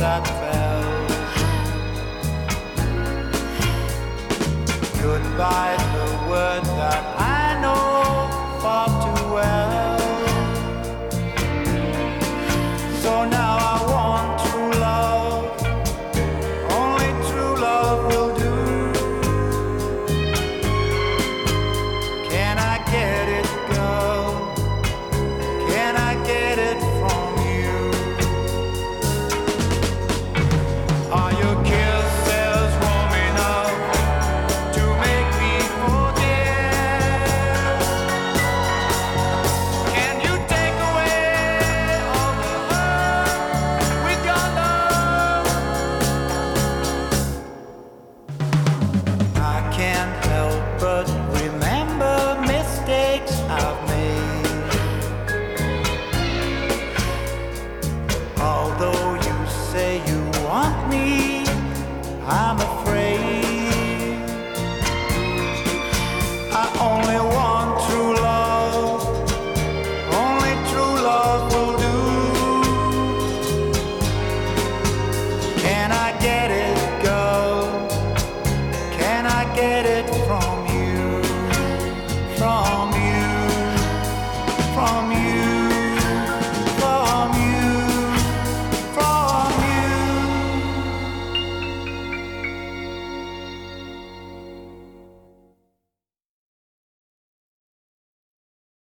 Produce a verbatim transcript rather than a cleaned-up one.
that fell. Goodbye's the word that I know far too well. So now I want true love, only true love will do. Can I get it, girl? Can I get it from you? Are your kisses warm enough to make me forget? Can you take away all the hurt with your love? I can't help but remember mistakes I've made. Although you say you want me, I'm afraid